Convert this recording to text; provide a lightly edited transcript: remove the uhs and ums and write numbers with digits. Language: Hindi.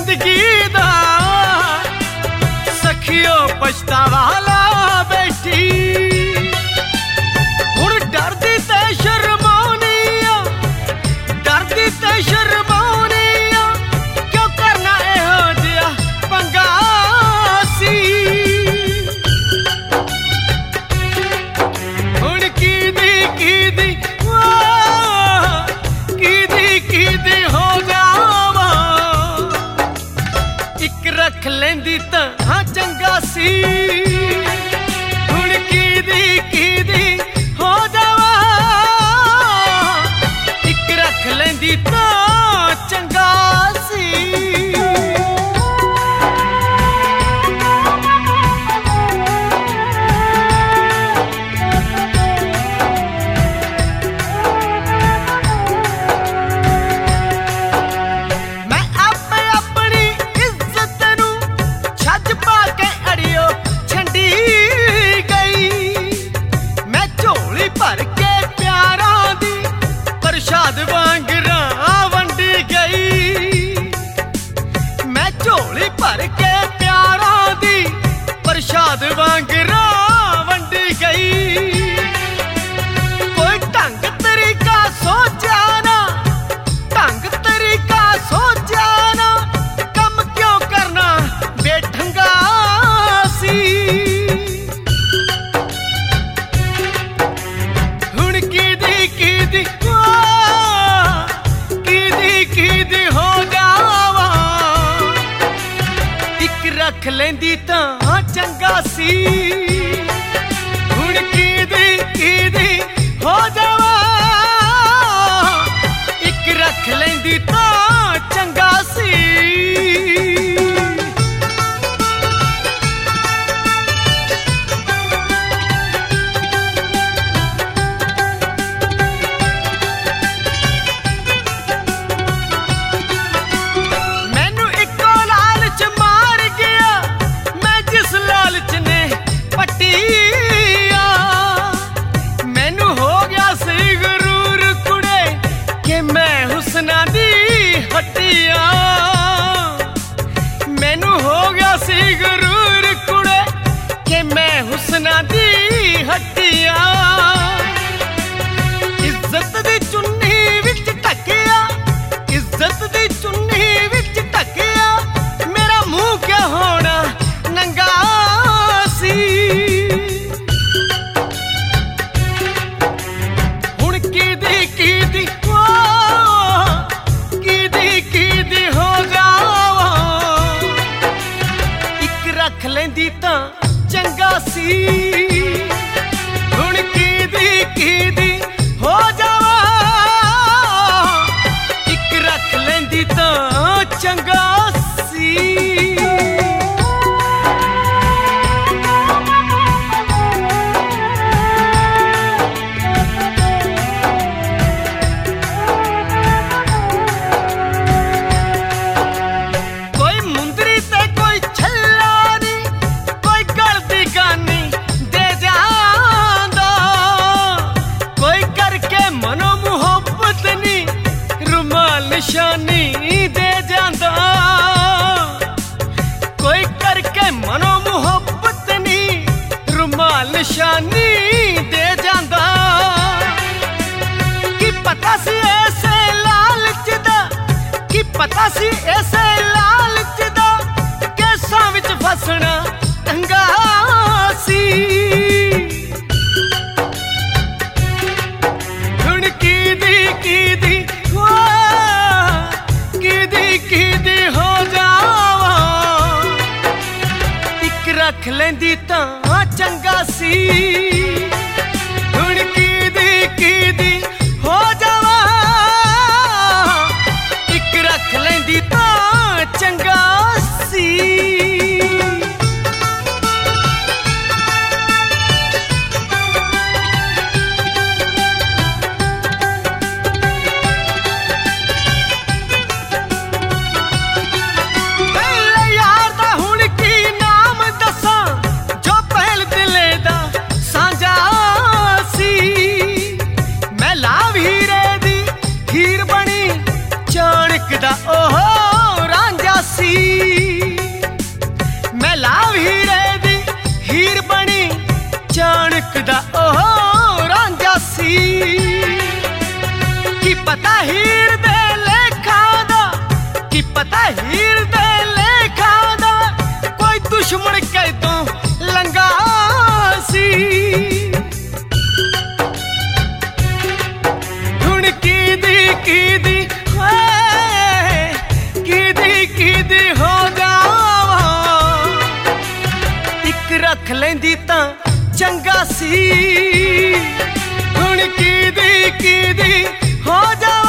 जिंदगी दा सखियो पछतावा ला बैठी हुण डरदी ते शर्माउनी आ डरदी ते शर्माउनी आ क्यों करना इहो जिहा पंगा सी हुण कीदी हो जावा इक रख लेंदी तां चंगा सी हुण कीदी हो जावा इक रख लेंदी तां चंगा सी प्रसाद वांगरा वंडी गई मैं झोली भर के प्यारा दी प्रसाद वांगरा वंडी गई कोई ढंग तरीका सोचा ना ढंग तरीका सोचा ना कम क्यों करना बेढंगा सी हुण कीदी हो जावा इक रख लेंदी तां चंगा सी हुण कीदी हो जावा इक रख लेंदी तां चंगा सी मैनू हो गया सी गरूर कुड़े कि मैं हुस्ना दी हट्टिया मैनू हो गया सी गरूर कुड़े कि मैं हुस्ना दी हट्टिया इज्जत दी चुन्नी विच ढकिया इज्जत दी चुन्नी विच ढकिया मेरा मुंह क्या होना नंगा सी हुण कीदी हो जावा इक रख लेंदी तां चंगा सी हुण कीदी हो जावा इक रख लेंदी तां चंगा सी निशानी दे जांदा कोई करके मनो मुहब्बत नी रुमाल निशानी दे जांदा की पता सी ऐसे लालच दा की पता सी ऐसे लालच दा केसां विच फसना ढंगा सी हुण कीदी हो जावा इक रख लेंदी तां चंगा सी हुण कीदी हो जावा इक रख लेंदी तां चंगा सी हीर बनी चाणक दा ओहो रांझा सी। मैं लाव हीरे दी हीर बनी चाणक दा ओह रांझा सी। की पता हीर दे लेखा दा, की पता हीर दे लेखा दा कोई दुश्मन कह तो लंगा सी। हुण कीदी हो जावा, इक रख लेंदी तां चंगा सी। हुण कीदी हो जावा।